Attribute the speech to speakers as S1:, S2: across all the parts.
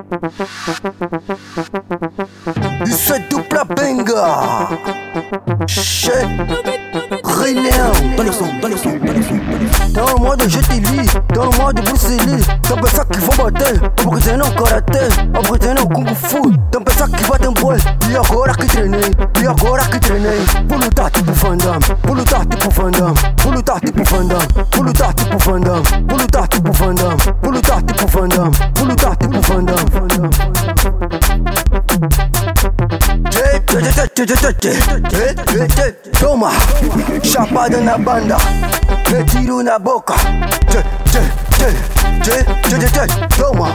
S1: Isso é dupla benga. Rei Leão.
S2: Olha o som, olha o som, olha o som.
S1: Tão no modo Jet Li, tão no modo Bruce Lee. Tão pensando que vão bater, porque tem não karatê, porque tem não kung fu. Tão pensando que batem boi, e agora que treinei, e agora que treinei. Vou lutar tipo Van Damme, vou lutar tipo Van Damme, vou lutar tipo Van Damme, vou lutar tipo Van Damme, vou lutar tipo Van Damme, vou lutar tipo Van Damme, vou lutar tipo Van Damme. Toma, chapada na banda, tiro na boca. Toma.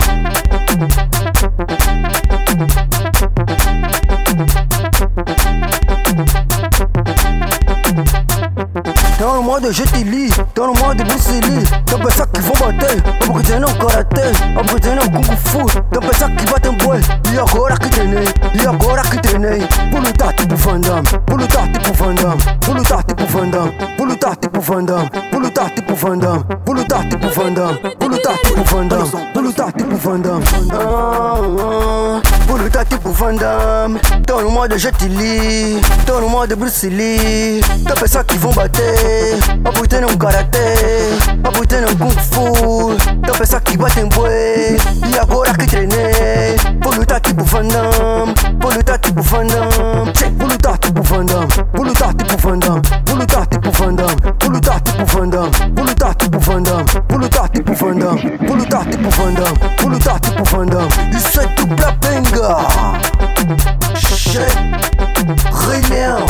S1: Tão no modo Jet Li, tão no modo Bruce Lee. Tão pensando que vão bater, porque tem não karatê, porque tem não kung fu. Tão pensando que batem boi, e agora que treinei, e agora que treinei. Vou lutar tipo Van Damme, vou lutar tipo Van Damme, vou lutar tipo Van Damme, vou lutar tipo Van Damme, vou lutar tipo Van Damme, vou lutar tipo Van Damme, vou lutar tipo Van Damme, vou lutar tipo Van Damme. Vou lutar tipo Van Damme. Tão no modo Jet Li, tão no modo Bruce Lee. Tão pensando que vão bater, porque tem um karatê, porque tem um kung fu. Tão pensando que batem boi, e agora que treinei. Vou lutar tipo Van Damme, vou lutar tipo Van Damme. Vou lutar tipo Van Damme, vou lutar tipo Van Damme, vou lutar tipo Van Damme, vou lutar tipo Van Damme, vou lutar tipo Van Damme, vou lutar tipo Van Damme, vou lutar tipo Van Damme, vou lutar tipo Van Damme. Isso é dupla benga. Rei Leão.